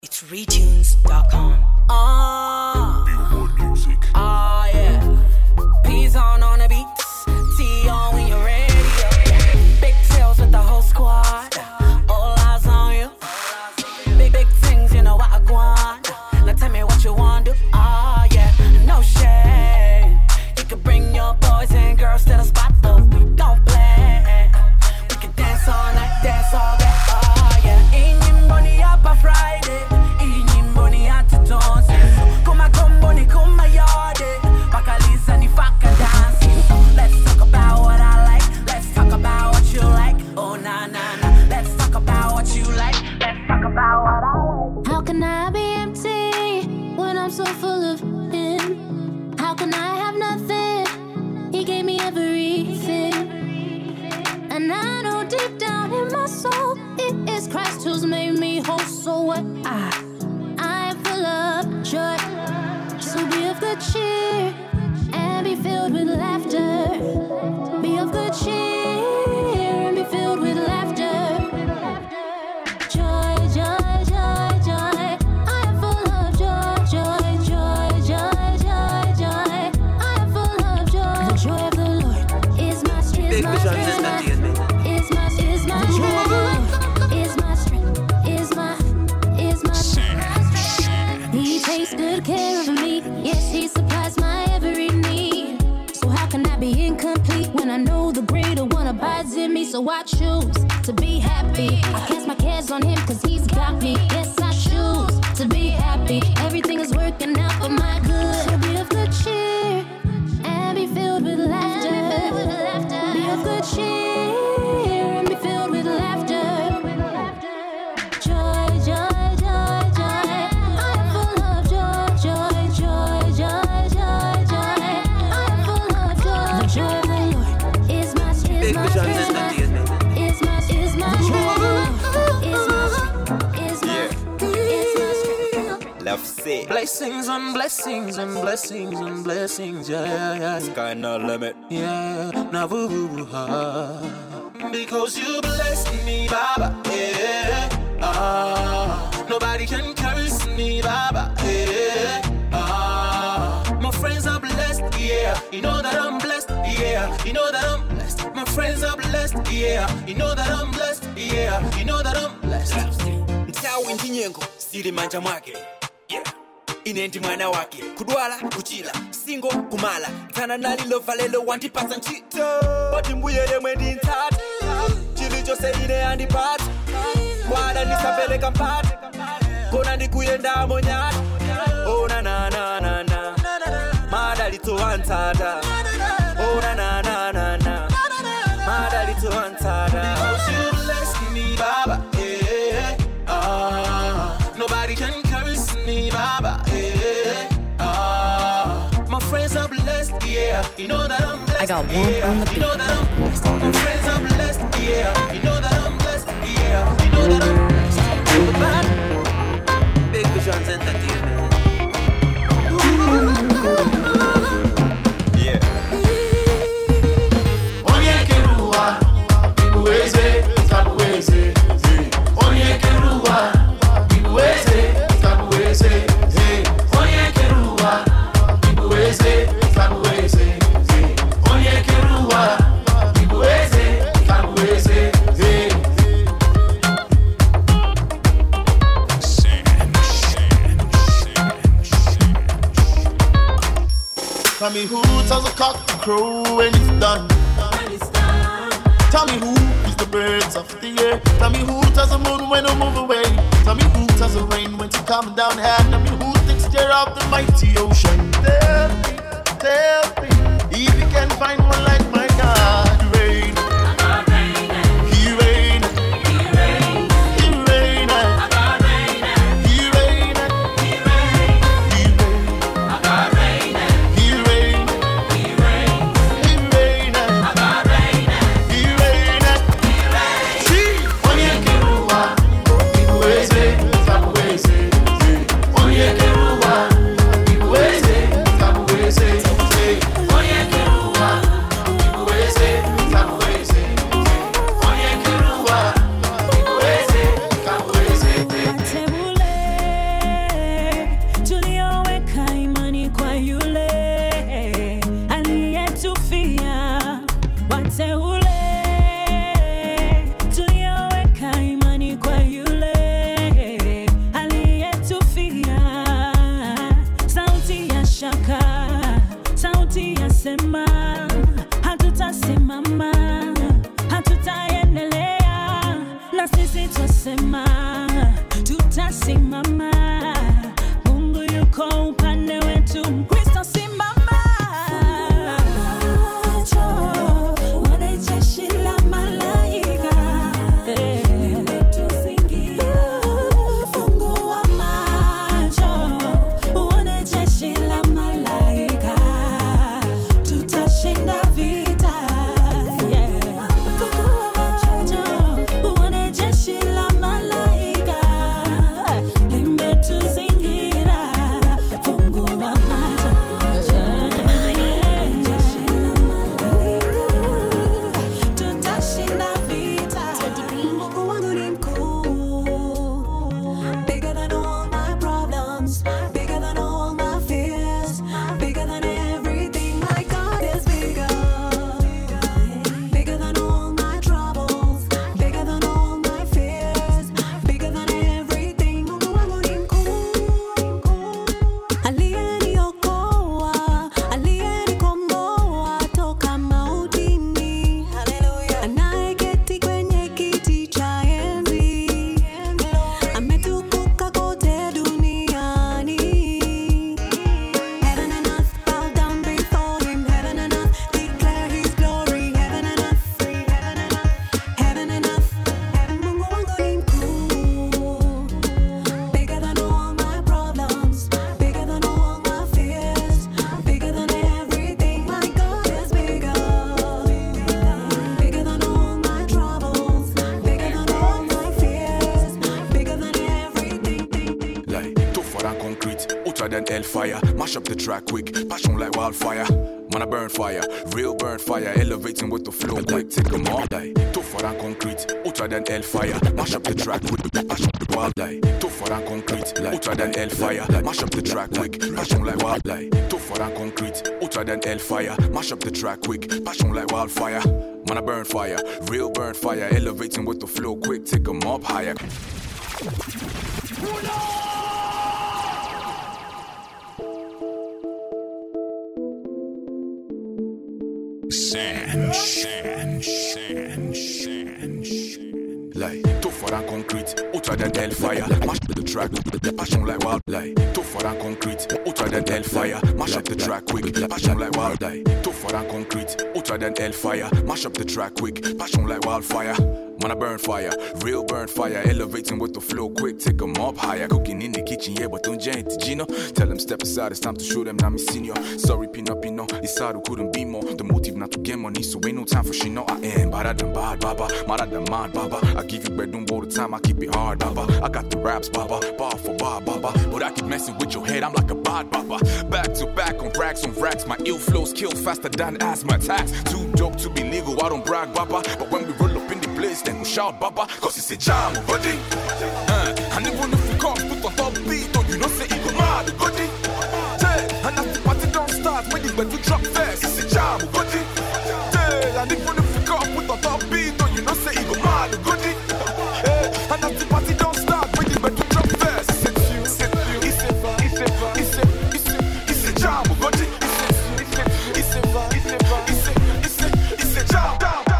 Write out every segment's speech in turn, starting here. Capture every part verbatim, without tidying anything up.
It's retunes dot com. Ah, Billboard music. Ah, yeah. P's on on the beats. T on when you're ready. Big tails with the whole squad. All eyes on you. Big, big things, you know what I want. Now tell me what you want to do. Ah, yeah. No shame. You can bring your boys and girls to the spot, though. We don't play. We can dance all night, dance all day. Ah, yeah. Evening money up a Friday. Come come bunny, come my yard. Bacallis and the fucker dancing. So let's talk about what I like. Let's talk about what you like. Oh nah nah nah. Let's talk about what you like. Let's talk about what I like. How can I be empty when I'm so full of him? How can I have nothing? He gave me everything. And I know deep down in my soul it is Christ who's made me whole. So what I joy, so be of good cheer and be filled with laughter. Be of good cheer and be filled with laughter. Joy, joy, joy, joy. I am full of joy, joy, joy, joy, joy, joy. I am full of joy. The joy of the Lord is my strength. Is my strength. Is my is my strength. Is my strength. Is my is my strength. He takes good care of me. Yes, he supplies my every need. So how can I be incomplete when I know the greater one abides in me? So I choose to be happy. I cast my cares on him cause he's got me. Yes, I choose to be happy. Everything is working out for my good. So be of good cheer and be filled with laughter. Be of good cheer and be filled with laughter. Joy, joy, joy, joy. Blessings on blessings and blessings and blessings, yeah, yeah, yeah. Sky no limit. Yeah, now woo woo ha. Because you blessed me, Baba, yeah. Ah, nobody can curse me, Baba, yeah. Ah, my friends are blessed, yeah. You know that I'm blessed, yeah. You know that I'm blessed. My friends are blessed, yeah. You know that I'm blessed, yeah. You know that I'm blessed. Mtawi ndinyengo, siri manja mwake. Yeah. Inendi mwana wake kudwala kuchila singo kumala tana nalilo valelo wantipasa nchito oti mbuyele mwendi ntati chilicho se ine andipati wada nisapeleka mpati kona ndikuyenda monyati oh na na na na na madalito wantata oh na na na na na madalito wantata. Because you bless me, Baba, yeah. Ah, nobody can curse me, Baba, yeah. Ah, my friends are blessed, yeah. You know that I'm blessed. I got one yeah. on the beat. You know that I'm blessed. My friends are blessed, yeah. You know that I'm blessed, yeah. You know that I'm blessed. Big Visions Entertainment. Yeah. Onye kerua, ibuweze, tabuweze. Onye kerua, ibuweze, tabuweze. Onye kerua, ibuweze, tabuweze. Onye kerua, ibuweze, tabuweze. Tell me who tells a cock to crow when it's done. When it's done. Tell me who is the birds of the air. Tell me who tells the moon when to move away. Tell me who tells the rain when to come down. Tell me who takes care of the mighty ocean. Tell me, tell me, if you can find one like my God. Rain, He rain, He rain, He rain, I got rain, He rain, He rain, He rain, I got rain, He rain, He rain, He rain, I got rain, He rain, He rain. See, onye kerua, ibuweze, tabuweze. Onye kerua, ibuweze, tabuweze. Onye kerua. like tougher than concrete, hotter than hellfire. Mash up the track quick, passion like wildfire. Man, I burn fire, real burn fire, elevating with the flow, like take them all, like tougher than concrete, hotter than hellfire. Mash up the track quick, passion like wild, like tougher than concrete, like hotter than hellfire. Mash up the track quick, passion like wild, like tougher than concrete, hotter than hellfire. Mash up the track quick, passion like wildfire. Man, I burn fire, real burn fire, elevating with the flow, quick take them up higher. Sand, sand, sand, sand, sand. Like tougher than concrete, hotter than hellfire. Mash up the track, the passion like wild. Like tougher than concrete, hotter than hellfire. Mash up the track quick, passion like wild. Like tougher than concrete, hotter than hellfire. Mash up the track quick, passion like wildfire. Man, I burn fire, real burn fire, elevating with the flow, quick take them up higher. Cooking in the kitchen, yeah, but don't giant Gino. Tell them step aside, it's time to show them now me senior. Sorry, Pino Pino, it's hard who couldn't be more. The motive not to get money, so ain't no time for shit. No, I am better than bad, baba, madder than mad, baba. I give you bedroom all the time, I keep it hard, baba. I got the raps, baba, bar for bar, baba. But I keep messing with your head, I'm like a bad, baba. Back to back on racks on racks, my ill flows kill faster than asthma attacks. Too dope to be legal, I don't brag, baba. But when we roll up in the place, then we shout, baba, cause it's a jam, buddy. Uh, and even if we can't put on top beat, don't you know say it go mad, buddy. Yeah, and as the party don't start, when the bed we drop first, it's a jam, buddy. Yeah, and even if we can't put on top beat, don't you know say it go mad, buddy. Yeah, and as the party don't start, when the bed we drop first, it's a few, it's a few, it's a, it's a, it's a, it's a, it's a jam, buddy. It's a, it's a, it's a, it's a, it's a, it's a, it's a jam.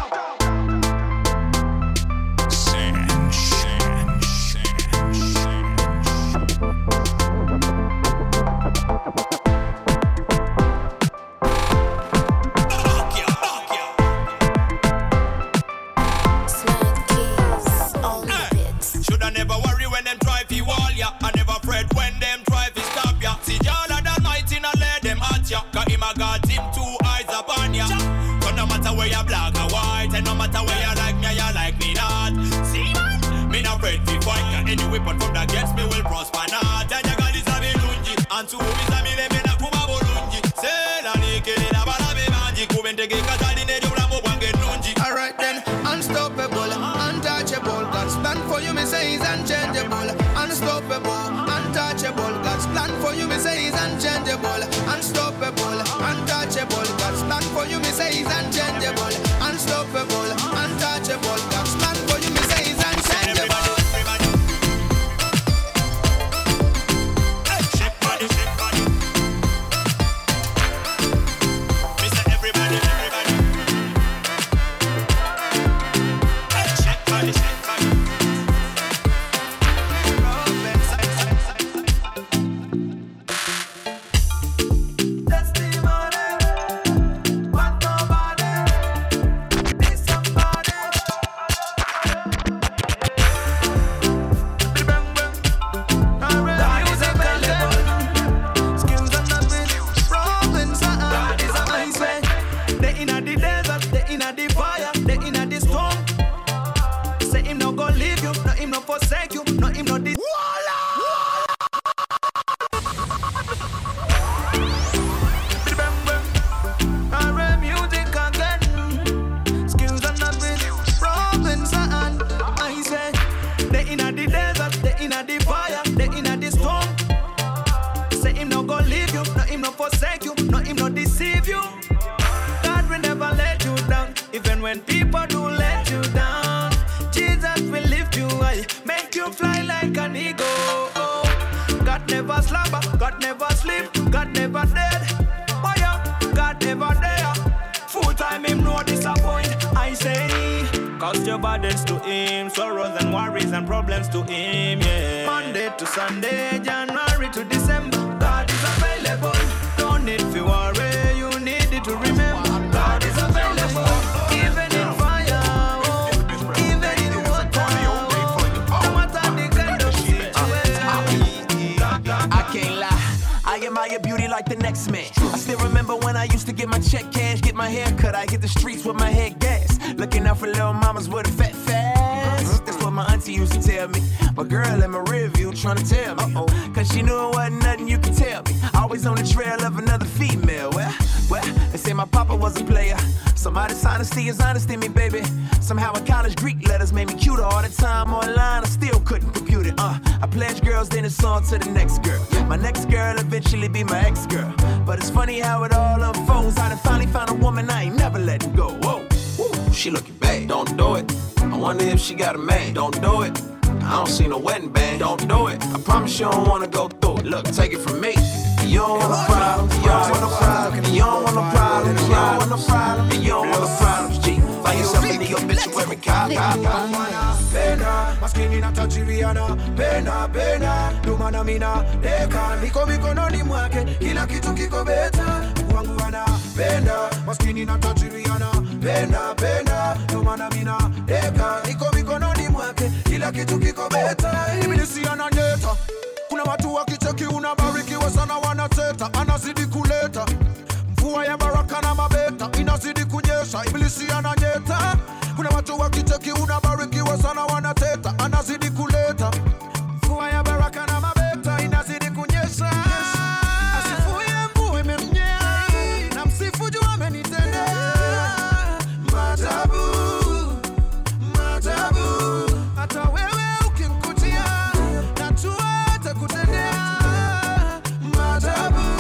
But from that gets me will prosper not. And you got this a belungi. And two is a mile me na kuma bolungi. Say la nike ni na bala me manji. Kuben teke katali ne jumla mo bange nunji. Alright then, unstoppable, untouchable. God's plan for you me say is unchangeable. Unstoppable, untouchable. God's plan for you me say is unchangeable. Unstoppable, untouchable. God's plan for you me say is unchangeable. Unstoppable, untouchable. God's plan for you me say is unchangeable. Sunday, January to December, God is available. Don't need to worry, you need it to remember. God is available, even in fire, oh, even in water, oh, no matter the kind of situation. I can't lie, I admire beauty like the next man. I still remember when I used to get my check cash, get my hair cut, I hit the streets with my head gas, looking out for little mamas with a fat fast. That's what my auntie used to tell me. My girl in my rear view trying to tell me. Uh-oh. Cause she knew it wasn't nothing you could tell me. Always on the trail of another female. Well, well, they say my papa was a player. Somebody's honesty is honesty, me, baby. Somehow in college, Greek letters made me cuter. All the time online, I still couldn't compute it. Uh, I pledged girls, then it's on to the next girl. My next girl eventually be my ex-girl. But it's funny how it all unfolds. I done finally found a woman I ain't never letting go. Whoa, woo, she looking bad. Don't do it. I wonder if she got a man. Don't do it. I don't see no wedding band. Don't do it. I promise you don't wanna go through it. Look, take it from me. You don't want no problems. You don't want no problems. You don't want no problems. You don't want no problems. You don't want no problems. G, find yourself in the obituary car. Pena, maskini na tajiriana. Pena, pena, dumana mina. Deka, miko miko noni mwake. Kila kitu kiko beta. Wangu wana pena, maskini na tajiriana. Pena, pena, dumana mina. Deka, miko miko noni mwake. Kila kitu kiko beta. Ibilisi ananyeta. Kuna watu wakicheki unabarikiwa sana wanateta. Anazidi kuleta mvua ya baraka na mabeta. Inazidi kunyesha, ibilisi ananyeta. Kuna watu wakicheki unabarikiwa sana wanateta. Anazidi kuleta mvua ya baraka na mabeta. Inazidi kunyesha. Asifuye mvua imemnyea. Na msifu juu amenitendea. Maajabu, maajabu. Hata wewe ukimkutia najua atakutendea. Maajabu,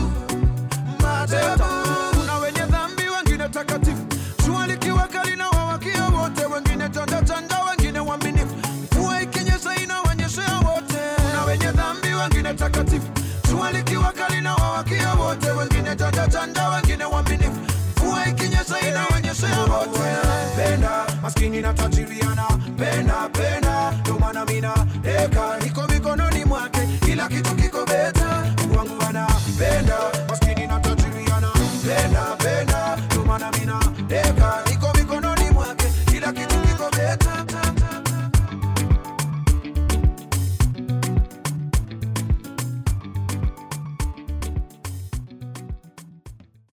maajabu. Kuna wenye dhambi wengine takatifu. Jua likiwaka linawawakia wote. Wengine tanda tanda wengine waaminifu. Mvua ikinyesha inawanyeshea wote. Kuna wenye dhambi wengine takatifu. Jua likiwaka linawawakia wote. Wengine tanda tanda wengine waaminifu. Mvua ikinyesha inawanyeshea wote. Penda, maskini na tajiriana. Penda, penda, dumana mina. Deka, niko mikononi mwake. Kila kitu kiko beta. Wangu wana penda.